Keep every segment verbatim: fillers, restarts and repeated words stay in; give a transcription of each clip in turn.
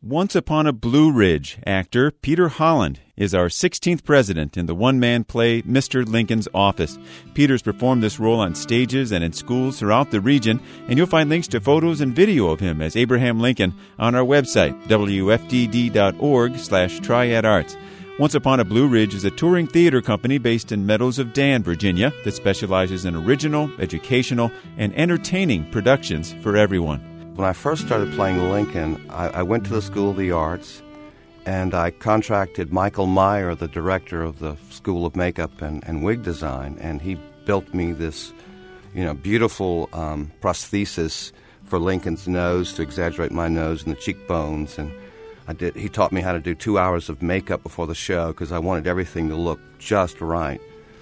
Once Upon a Blue Ridge actor Peter Holland is our sixteenth president in the one-man play Mister Lincoln's Office. Peter's performed this role on stages and in schools throughout the region, and you'll find links to photos and video of him as Abraham Lincoln on our website, W F D D dot org slash Triad Arts. Once Upon a Blue Ridge is a touring theater company based in Meadows of Dan, Virginia, that specializes in original, educational, and entertaining productions for everyone. When I first started playing Lincoln, I, I went to the School of the Arts, and I contracted Michael Meyer, the director of the School of Makeup and, and Wig Design, and he built me this, you know, beautiful um, prosthesis for Lincoln's nose to exaggerate my nose and the cheekbones. And I did. He taught me how to do two hours of makeup before the show because I wanted everything to look just right.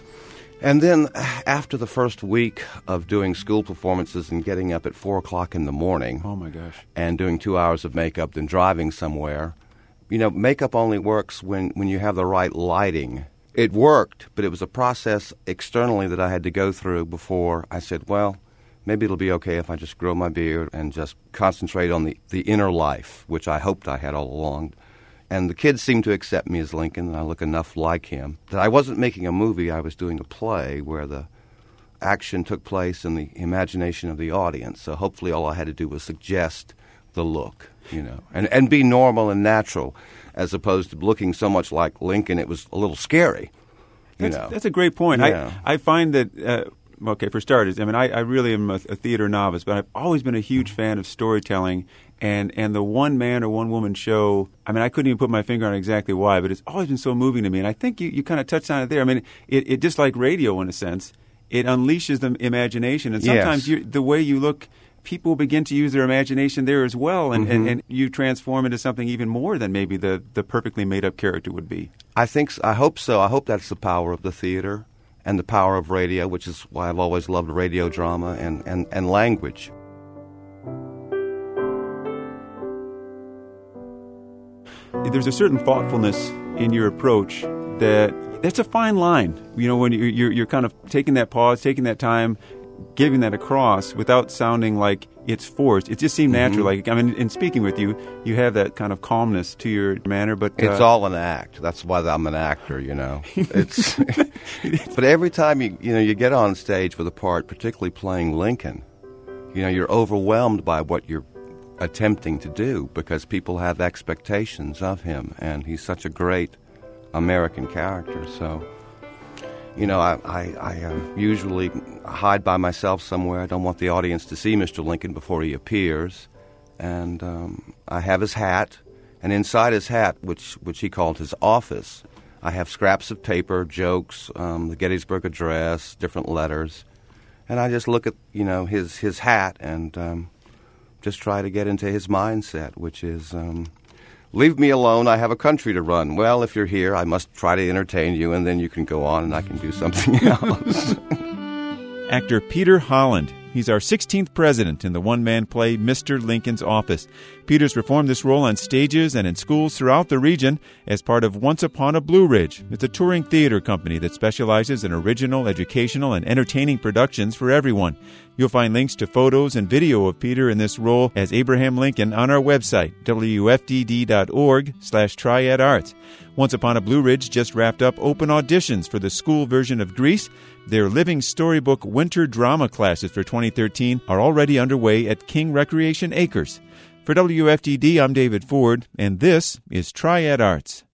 And then after the first week of doing school performances and getting up at four o'clock in the morning, oh my gosh, and doing two hours of makeup, then driving somewhere, you know, makeup only works when, when you have the right lighting. It worked, but it was a process externally that I had to go through before I said, well, maybe it'll be okay if I just grow my beard and just concentrate on the, the inner life, which I hoped I had all along. And the kids seemed to accept me as Lincoln, and I look enough like him that I wasn't making a movie, I was doing a play where the action took place in the imagination of the audience. So hopefully all I had to do was suggest the look, you know, and, and be normal and natural, as opposed to looking so much like Lincoln. It was a little scary, you that's, know. That's a great point. Yeah. I, I find that... Uh, Okay, for starters, I mean, I, I really am a, a theater novice, but I've always been a huge fan of storytelling, and, and the one-man or one-woman show, I mean, I couldn't even put my finger on exactly why, but it's always been so moving to me, and I think you, you kind of touched on it there. I mean, it, it just like radio in a sense, it unleashes the imagination, and sometimes yes. you, the way you look, people begin to use their imagination there as well, and, mm-hmm. and, and you transform into something even more than maybe the, the perfectly made-up character would be. I think, I hope so. I hope that's the power of the theater. And the power of radio, which is why I've always loved radio drama and, and, and language. There's a certain thoughtfulness in your approach that that's a fine line. You know, when you're, you're, you're kind of taking that pause, taking that time, giving that across without sounding like it's forced. It just seemed natural. Mm-hmm. Like, I mean, in speaking with you, you have that kind of calmness to your manner. But uh, it's all an act. That's why I'm an actor. You know, it's. But every time you you know you get on stage with a part, particularly playing Lincoln, you know, you're overwhelmed by what you're attempting to do because people have expectations of him, and he's such a great American character. So. You know, I, I, I uh, usually hide by myself somewhere. I don't want the audience to see Mister Lincoln before he appears. And um, I have his hat, and inside his hat, which which he called his office, I have scraps of paper, jokes, um, the Gettysburg Address, different letters. And I just look at, you know, his, his hat and um, just try to get into his mindset, which is... Um, leave me alone, I have a country to run. Well, if you're here, I must try to entertain you, and then you can go on and I can do something else. Actor Peter Holland. He's our sixteenth president in the one-man play Mister Lincoln's Office. Peter's performed this role on stages and in schools throughout the region as part of Once Upon a Blue Ridge. It's a touring theater company that specializes in original, educational, and entertaining productions for everyone. You'll find links to photos and video of Peter in this role as Abraham Lincoln on our website, W F D D dot org slash Triad Arts. Once Upon a Blue Ridge just wrapped up open auditions for the school version of Grease. Their Living Storybook winter drama classes for twenty thirteen are already underway at King Recreation Acres. For W F D D, I'm David Ford, and this is Triad Arts.